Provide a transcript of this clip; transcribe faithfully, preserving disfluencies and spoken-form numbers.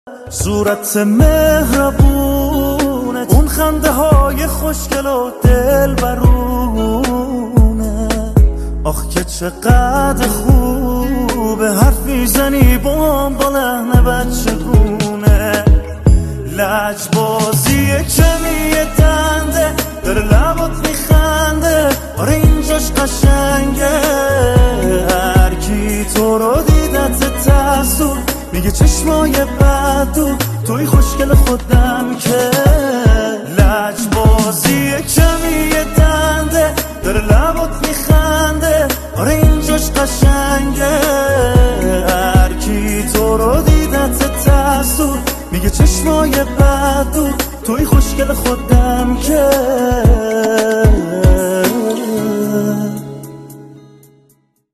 صورت مهربونت، اون خنده های خوشگل و دل برونه. آخ که چقدر خوبه حرفی زنی با هم با لحن بچگونه. لجبازی کمی دنده داره لبات میخنده، آره اینجاش قشنگه. هر کی تو رو دیدت تحصول میگه چشمای بدو توی خوشگل خودم که. لجبازی کمی دنده داره لبات میخنده، آره اینجاش قشنگه. هر کی تو رو دیدت تحصول میگه چشمای بدو توی خوشگل خودم که.